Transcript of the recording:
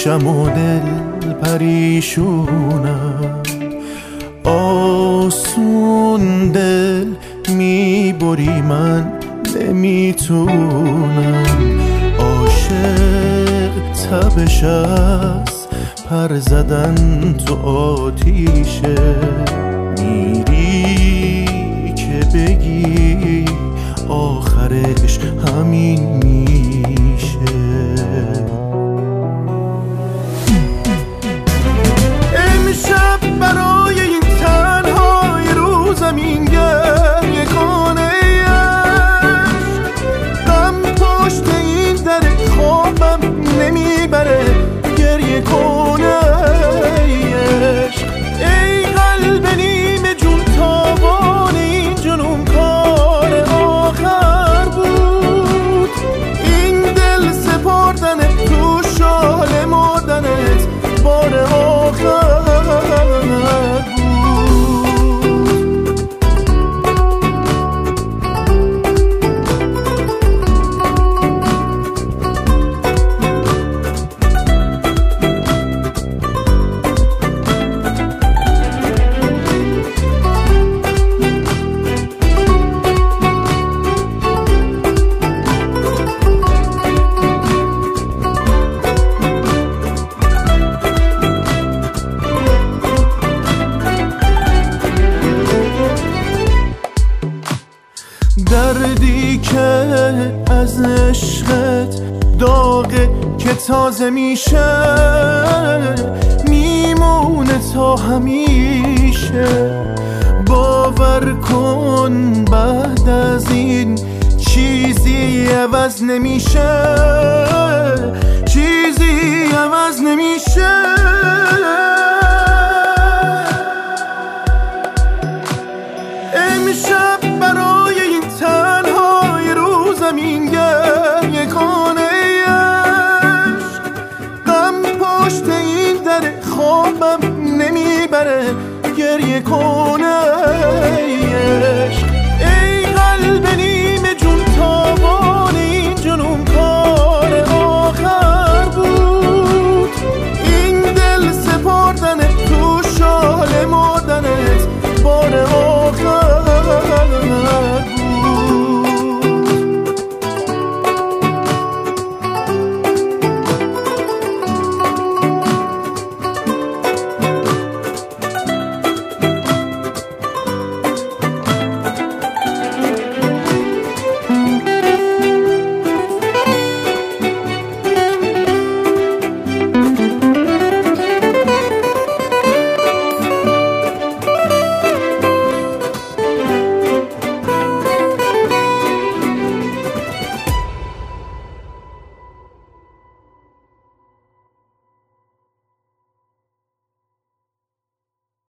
پیشم و دل پریشونم، آسون دل میبری من نمیتونم. عاشق تبش از پر زدن تو آتیشه، میری که بگی آخرش همین میشه. امشب برای این تنهای رو زمین گریه کنه، غم پشت این در خوابم نمیبره گریه کنه. ای قلب نیمه جون تابان این جنون کار آخر بود، این دل سپردنت تو شال مردنت بار آخر بود. دردی که از عشقت داغه که تازه میشه، میمونه تا همیشه. باور کن بعد از این چیزی عوض نمیشه، چیزی عوض نمیشه.